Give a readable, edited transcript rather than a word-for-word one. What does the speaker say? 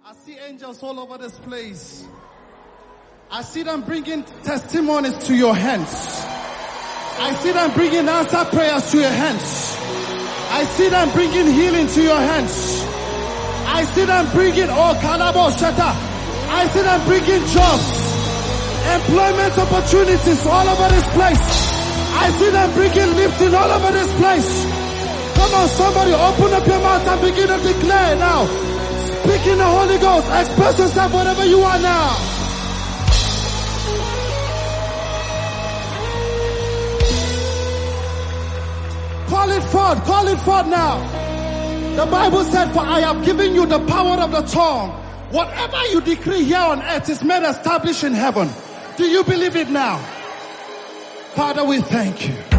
I see angels all over this place. I see them bringing testimonies to your hands. I see them bringing answer prayers to your hands. I see them bringing healing to your hands. I see them bringing, Kalabo Shata. I see them bringing jobs, employment opportunities all over this place. I see them bringing lifting all over this place. Come on, somebody, open up your mouth and begin to declare now. Speak in the Holy Ghost. Express yourself wherever you are now. Call it forth now. The Bible said, for I have given you the power of the tongue. Whatever you decree here on earth is made established in heaven. Do you believe it now? Father, we thank you.